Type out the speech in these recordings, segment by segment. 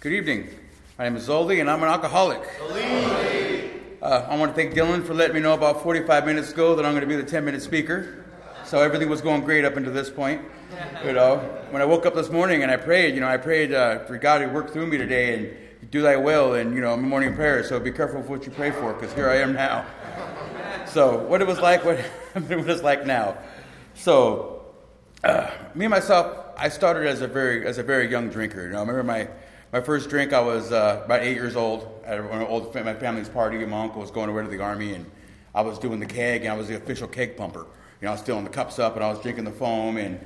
Good evening. My name is Zoli, and I'm an alcoholic. I want to thank Dylan for letting me know about 45 minutes ago that I'm going to be the 10-minute speaker. So everything was going great up until this point. When I woke up this morning and I prayed for God to work through me today and do thy will, and morning prayer. So be careful with what you pray for, because here I am now. So what it was like, what it's like now. So me and myself, I started as a very young drinker. I remember my first drink, I was about 8 years old at my family's party, and my uncle was going away to the army, and I was doing the keg, and I was the official keg pumper. I was filling the cups up, and I was drinking the foam, and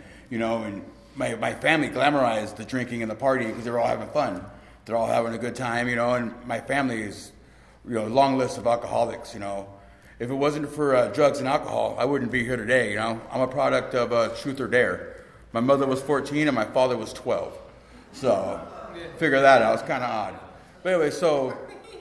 my family glamorized the drinking and the partying because they were all having fun. They're all having a good time, and my family is, long list of alcoholics, If it wasn't for drugs and alcohol, I wouldn't be here today, I'm a product of truth or dare. My mother was 14 and my father was 12. So figure that out. It's kind of odd. But anyway, so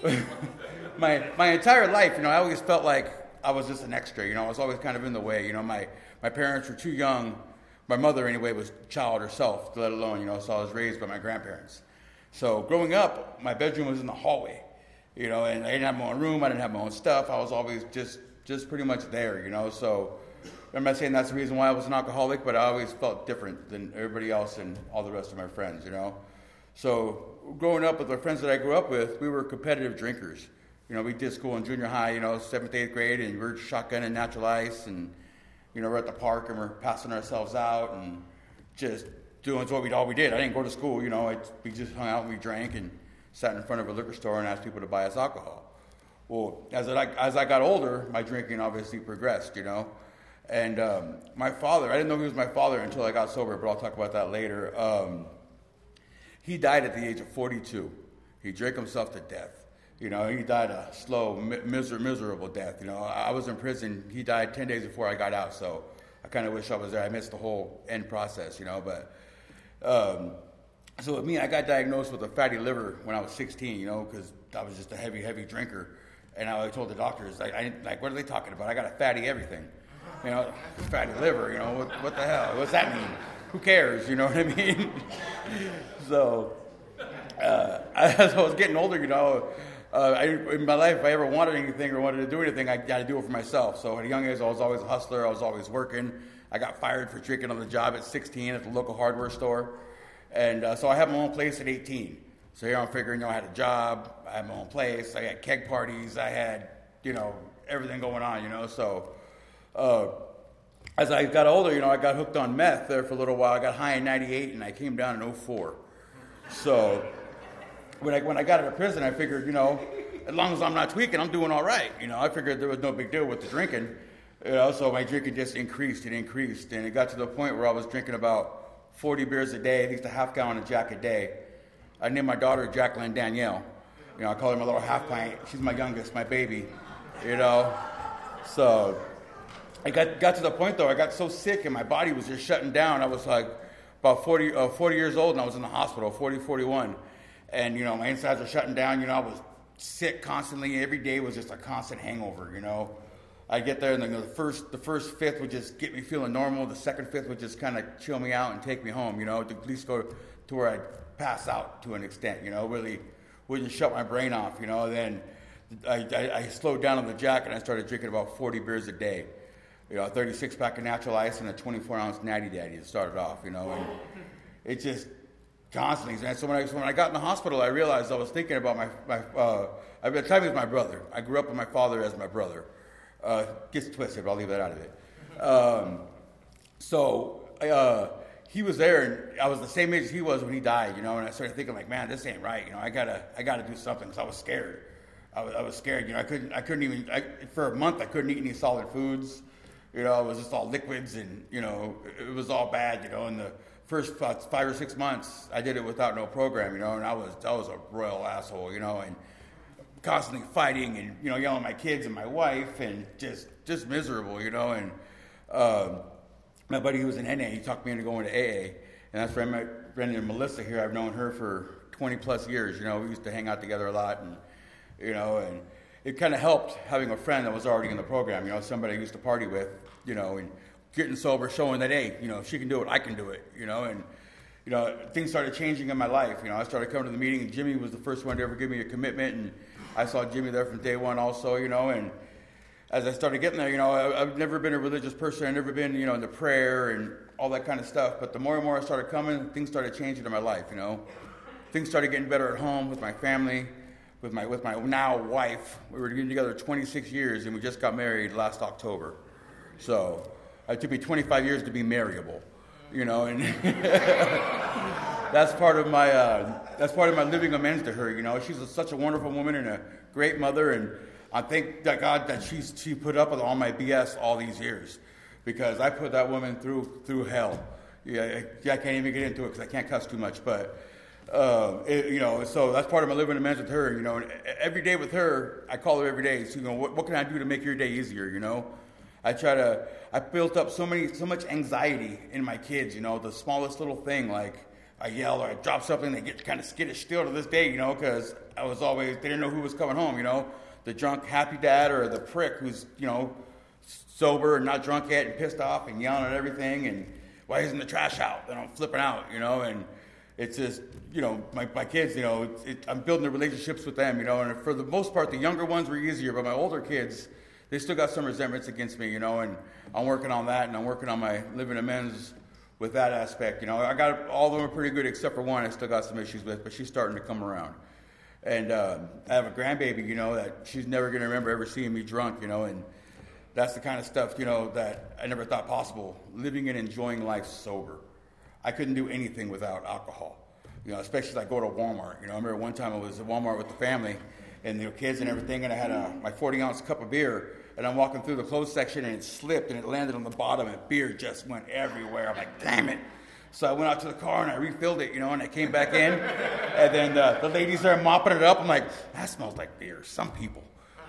my entire life, I always felt like I was just an extra. I was always kind of in the way. My parents were too young. My mother, anyway, was a child herself, let alone, so I was raised by my grandparents. So growing up, my bedroom was in the hallway, and I didn't have my own room. I didn't have my own stuff. I was always just pretty much there, So I'm not saying that's the reason why I was an alcoholic, but I always felt different than everybody else and all the rest of my friends, So growing up with the friends that I grew up with, we were competitive drinkers. We did school in junior high, 7th, 8th grade, and we were shotgunning natural ice, and, we're at the park, and we're passing ourselves out, and just doing all we did. I didn't go to school, we just hung out and we drank and sat in front of a liquor store and asked people to buy us alcohol. Well, as I got older, my drinking obviously progressed, And my father, I didn't know he was my father until I got sober, but I'll talk about that later. He died at the age of 42. He drank himself to death. He died a slow, miserable death. I was in prison. He died 10 days before I got out, so I kind of wish I was there. I missed the whole end process, But so with me, I got diagnosed with a fatty liver when I was 16, because I was just a heavy drinker. And I told the doctors, what are they talking about? I got a fatty everything. Fatty liver, what the hell? What's that mean? Who cares? You know what I mean? So, as I was getting older, in my life, if I ever wanted anything or wanted to do anything, I got to do it for myself. So at a young age, I was always a hustler. I was always working. I got fired for drinking on the job at 16 at the local hardware store. And so I had my own place at 18. So here I'm figuring, I had a job. I had my own place. I had keg parties. I had, everything going on, So as I got older, I got hooked on meth there for a little while. I got high in 98, and I came down in 04. So when I got out of prison, I figured, as long as I'm not tweaking, I'm doing all right. I figured there was no big deal with the drinking. So my drinking just increased. It increased. And it got to the point where I was drinking about 40 beers a day, at least a half gallon of Jack a day. I named my daughter Jacqueline Danielle. I call her my little half pint. She's my youngest, my baby. So I got to the point, though, I got so sick and my body was just shutting down. I was like about 40 years old, and I was in the hospital, 41. And, my insides were shutting down. I was sick constantly. Every day was just a constant hangover, I'd get there, and then the first fifth would just get me feeling normal. The second fifth would just kind of chill me out and take me home, to at least go to where I'd pass out to an extent, really would just shut my brain off, Then I slowed down on the Jack, and I started drinking about 40 beers a day. A 36-pack of natural ice and a 24-ounce Natty Daddy to start it off, and it just constantly. And so when I got in the hospital, I realized I was thinking about at the time he was my brother. I grew up with my father as my brother. Gets twisted, but I'll leave that out of it. He was there, and I was the same age as he was when he died, and I started thinking, man, this ain't right. I gotta do something, because I was scared. I was scared. I couldn't even for a month I couldn't eat any solid foods. It was just all liquids, and it was all bad. In the first 5 or 6 months, I did it without no program. And I was a royal asshole. And constantly fighting, and yelling at my kids and my wife, and just miserable. And my buddy who was in NA, he talked me into going to AA, and that's where I met Brenda and Melissa here. I've known her for 20 plus years. We used to hang out together a lot, and and it kind of helped having a friend that was already in the program, somebody I used to party with, and getting sober, showing that, hey, if she can do it, I can do it, and things started changing in my life. I started coming to the meeting, and Jimmy was the first one to ever give me a commitment, and I saw Jimmy there from day one also, and as I started getting there, I've never been a religious person. I've never been, into prayer and all that kind of stuff. But the more and more I started coming, things started changing in my life, Things started getting better at home with my family, with my now wife. We were together 26 years, and we just got married last October. So it took me 25 years to be marryable, and that's part of my living amends to her. She's such a wonderful woman and a great mother, and I thank God that she put up with all my BS all these years, because I put that woman through hell. I can't even get into it because I can't cuss too much, but so that's part of my living amends with her. And every day with her, I call her every day. So, what can I do to make your day easier? I built up so much anxiety in my kids. The smallest little thing, like I yell or I drop something, they get kind of skittish still to this day. Because they didn't know who was coming home. The drunk happy dad or the prick who's sober and not drunk yet and pissed off and yelling at everything, and why isn't the trash out? Then I'm flipping out, and it's just, my kids, I'm building the relationships with them, and for the most part, the younger ones were easier, but my older kids, they still got some resentments against me, and I'm working on that, and I'm working on my living amends with that aspect. I got all of them are pretty good except for one I still got some issues with, but she's starting to come around. And I have a grandbaby, that she's never going to remember ever seeing me drunk, and that's the kind of stuff, that I never thought possible, living and enjoying life sober. I couldn't do anything without alcohol, especially as I go to Walmart. I remember one time I was at Walmart with the family and the kids and everything, and I had my 40-ounce cup of beer, and I'm walking through the clothes section, and it slipped, and it landed on the bottom, and beer just went everywhere. I'm like, damn it. So I went out to the car, and I refilled it, and I came back in, and then the ladies there mopping it up. I'm like, that smells like beer. Some people,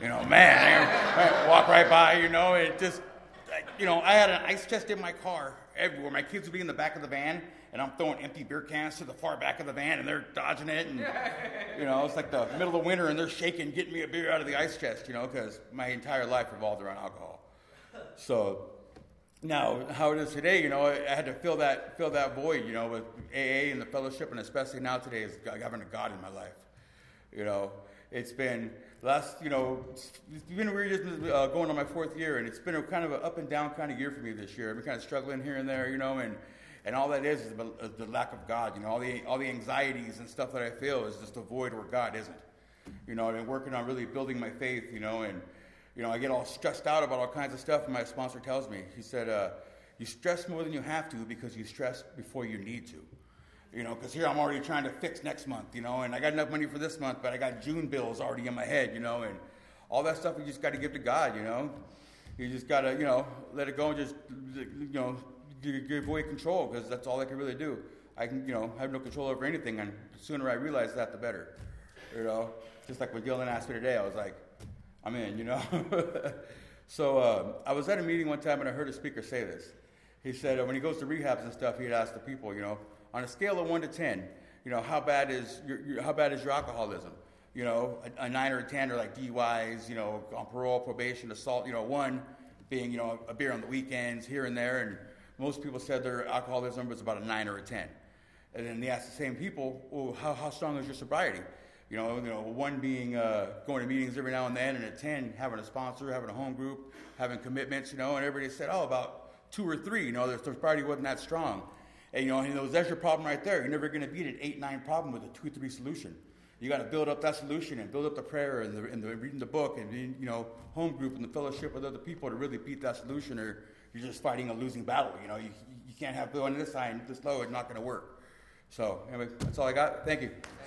I walk right by, it just, I had an ice chest in my car everywhere. My kids would be in the back of the van, and I'm throwing empty beer cans to the far back of the van, and they're dodging it, and, it's like the middle of winter, and they're shaking, getting me a beer out of the ice chest, because my entire life revolved around alcohol. So now, how it is today, I had to fill that void, with AA and the fellowship, and especially now today is having a God in my life. It's been it's been weird just going on my 4th year, and it's been a kind of an up and down kind of year for me this year. I've been kind of struggling here and there, and all that is the lack of God. All the anxieties and stuff that I feel is just a void where God isn't. I've been working on really building my faith, and I get all stressed out about all kinds of stuff, and my sponsor tells me, he said, you stress more than you have to because you stress before you need to. Because here I'm already trying to fix next month, and I got enough money for this month, but I got June bills already in my head, and all that stuff you just got to give to God, You just got to, let it go and just, give away control, because that's all I can really do. I can, have no control over anything, and the sooner I realize that, the better. Just like when Dylan asked me today, I was like, I'm in, So I was at a meeting one time, and I heard a speaker say this. He said when he goes to rehabs and stuff, he'd ask the people, on a scale of 1 to 10, how bad is your alcoholism? A 9 or a 10 are like DUIs, on parole, probation, assault. 1 being, a beer on the weekends here and there, and most people said their alcoholism was about a 9 or a 10. And then they asked the same people, well, how strong is your sobriety? 1 being going to meetings every now and then, and a 10 having a sponsor, having a home group, having commitments, and everybody said, about 2 or 3, their sobriety wasn't that strong. And, that's your problem right there. You're never going to beat an 8-9 problem with a 2-3 solution. You got to build up that solution and build up the prayer and the reading the book and being, home group and the fellowship with other people to really beat that solution, or you're just fighting a losing battle. You can't have going this high and this low. It's not going to work. So anyway, that's all I got. Thank you.